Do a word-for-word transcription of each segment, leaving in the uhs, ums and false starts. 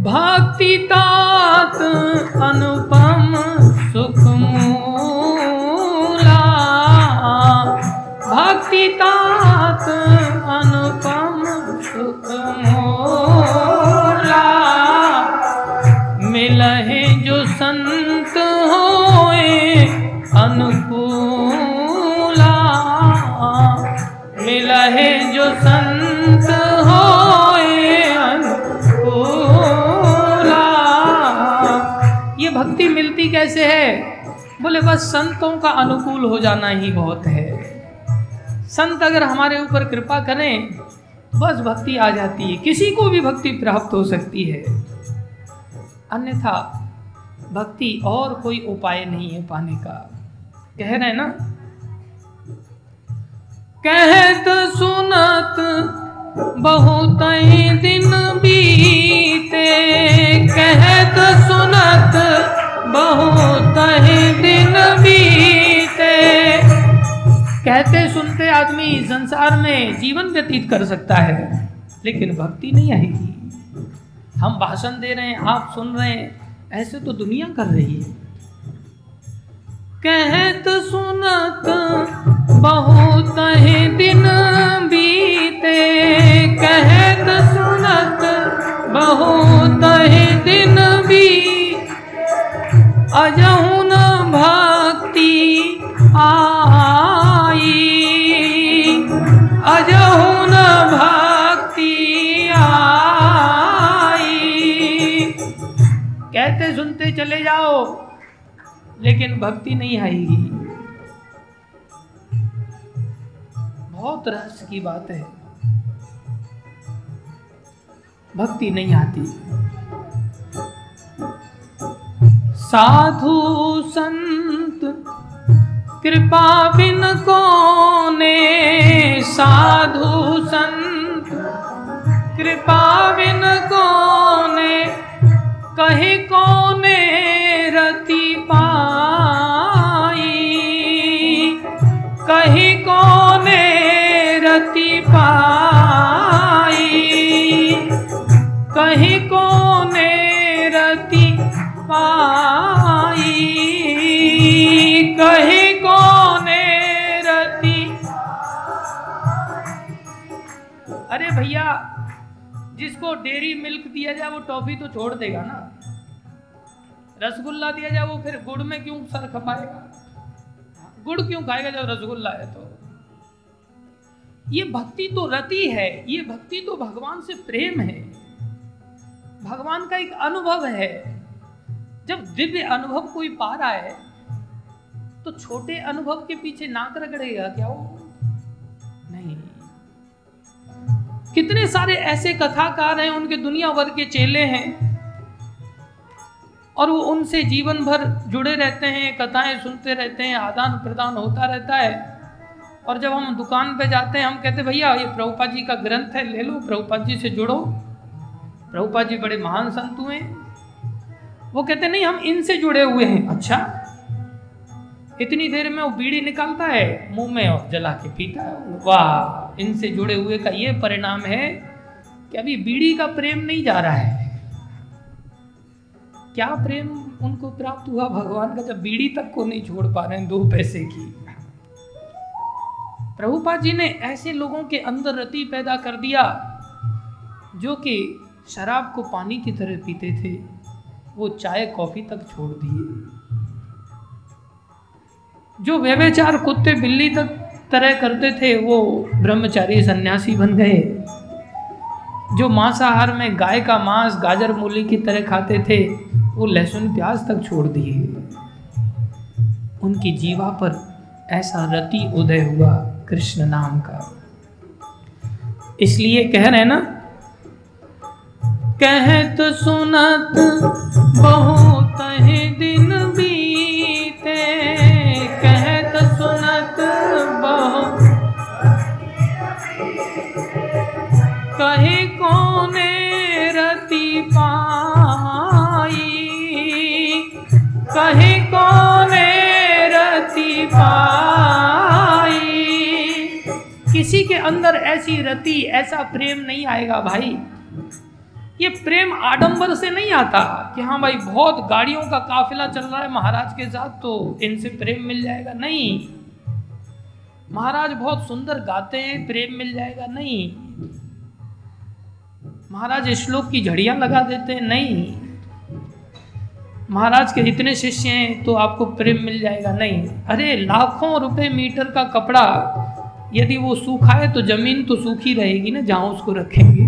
भक्ति तात अनुपम सुख मूला, भक्ति तात अनुपम सुख मूला, मिलहि जो संत होए अनुकूला, मिलहि जो संत होए अनुकूला। ये भक्ति मिलती कैसे है? बोले बस संतों का अनुकूल हो जाना ही बहुत है। संत अगर हमारे ऊपर कृपा करें बस भक्ति आ जाती है, किसी को भी भक्ति प्राप्त हो सकती है। अन्यथा भक्ति और कोई उपाय नहीं है पाने का। कह रहे ना, कहत सुनत बहुत ही दिन बीते, कहत सुनत बहुत ही दिन बीते। कहते सुनते आदमी संसार में जीवन व्यतीत कर सकता है, लेकिन भक्ति नहीं आएगी। हम भाषण दे रहे हैं, आप सुन रहे हैं, ऐसे तो दुनिया कर रही है। कहत सुनत बहुत ही दिन बीते, कहत सुनत बहुत ही दिन बीते, अजहु न भक्ति आई, अजहु न भक्ति आई। कहते सुनते चले जाओ लेकिन भक्ति नहीं आएगी। बहुत रहस्य की बात है, भक्ति नहीं आती। साधु संत कृपा बिन कोने, साधु संत कृपा बिन कोने, कहे कोने रति पाई, कहे कोने रति पाई, कहे कोने रति पाई, कहे कोने रति। अरे भैया, जिसको डेयरी मिल्क दिया जाए वो टॉफी तो छोड़ देगा ना, रसगुल्ला दिया जाए वो फिर गुड़ में क्यों सर खपाएगा? गुड़ क्यों खाएगा जब रसगुल्ला है? तो ये भक्ति तो रति है, ये भक्ति तो भगवान से प्रेम है, भगवान का एक अनुभव है। जब दिव्य अनुभव कोई पा रहा है तो छोटे अनुभव के पीछे नाक रगड़ेगा क्या वो? नहीं। कितने सारे ऐसे कथाकार हैं, उनके दुनिया भर के चेले हैं और वो उनसे जीवन भर जुड़े रहते हैं, कथाएं सुनते रहते हैं, आदान प्रदान होता रहता है। और जब हम दुकान पे जाते हैं, हम कहते भैया ये प्रभुपाद जी का ग्रंथ है, ले लो, प्रभुपाद जी से जुड़ो, प्रभुपाद जी बड़े महान संत हुए। वो कहते नहीं, हम इनसे जुड़े हुए हैं। अच्छा, इतनी देर में वो बीड़ी निकालता है मुंह में और जला के पीता है। वाह, इनसे जुड़े हुए का ये परिणाम है कि अभी बीड़ी का प्रेम नहीं जा रहा है। क्या प्रेम उनको प्राप्त हुआ भगवान का, जब बीड़ी तक को नहीं छोड़ पा रहे हैं दो पैसे की। प्रभुपाद जी ने ऐसे लोगों के अंदर रति पैदा कर दिया जो कि शराब को पानी की तरह पीते थे, वो चाय कॉफी तक छोड़ दिए। जो व्यभिचार कुत्ते बिल्ली तक तरह करते थे वो ब्रह्मचारी सन्यासी बन गए। जो मांसाहार में गाय का मांस गाजर मूली की तरह खाते थे वो लहसुन प्याज तक छोड़ दिए। उनकी जीवा पर ऐसा रति उदय हुआ कृष्ण नाम का। इसलिए कह रहे ना, कहत सुनत बहुत ही दिन बीते, कहत सुनत बहुत, कहे कोने रति पाई, कहे कोने रति पाई। किसी के अंदर ऐसी रति, ऐसा प्रेम नहीं आएगा भाई। ये प्रेम आडंबर से नहीं आता कि हाँ भाई बहुत गाड़ियों का काफिला चल रहा है महाराज के साथ तो इनसे प्रेम मिल जाएगा, नहीं। महाराज बहुत सुंदर गाते हैं, प्रेम मिल जाएगा, नहीं। महाराज श्लोक की झड़ियां लगा देते हैं, नहीं। महाराज के इतने शिष्य हैं तो आपको प्रेम मिल जाएगा, नहीं। अरे लाखों रुपए मीटर का कपड़ा यदि वो सूखा है तो जमीन तो सूखी रहेगी ना जहां उसको रखेंगे।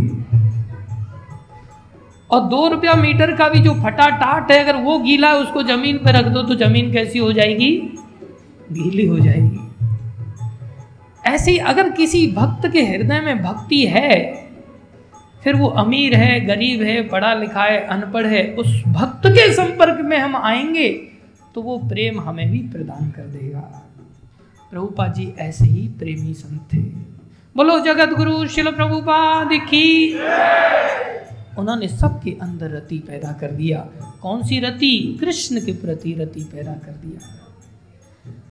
और दो रुपया मीटर का भी जो फटा टाट है अगर वो गीला है उसको जमीन पे रख दो तो जमीन कैसी हो जाएगी? गीली हो जाएगी। ऐसे ही अगर किसी भक्त के हृदय में भक्ति है, फिर वो अमीर है, गरीब है, पढ़ा लिखा है, अनपढ़ है, उस भक्त के संपर्क में हम आएंगे तो वो प्रेम हमें भी प्रदान कर देगा। प्रभुपाद जी ऐसे ही प्रेमी संत थे। बोलो जगत गुरु शिल प्रभुपाद की। उन्होंने सबके अंदर रति पैदा कर दिया। कौन सी रति? कृष्ण के प्रति रति पैदा कर दिया।